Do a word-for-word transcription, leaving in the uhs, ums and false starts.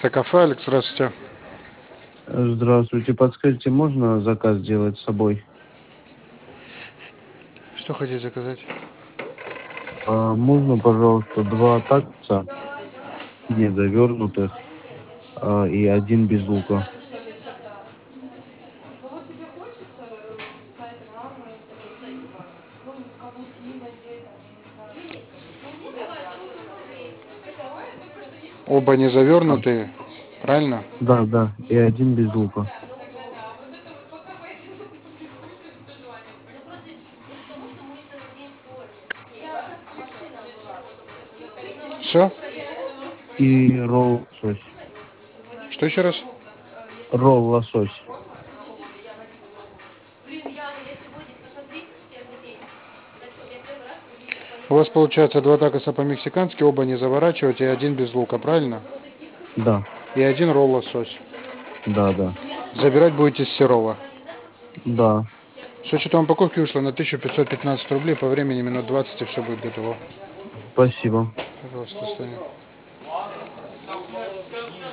Место кафе, Алекс, здравствуйте. Здравствуйте, подскажите, можно заказ сделать с собой? Что хотите заказать? А, можно, пожалуйста, два такса не завернутых а, и один без лука. Оба не А, завернутые, правильно? да, да, и один без лука. Все? И ролл лосось. Что еще раз? Ролл лосось. У вас получается два такоса по-мексикански, оба не заворачивать и один без лука, правильно? Да, И один ролл лосось. да, да, Забирать будете с Серова. да. С учетом упаковки вышло на тысячу пятьсот пятнадцать рублей, по времени минут двадцать и все будет готово. Спасибо. Пожалуйста, Станя.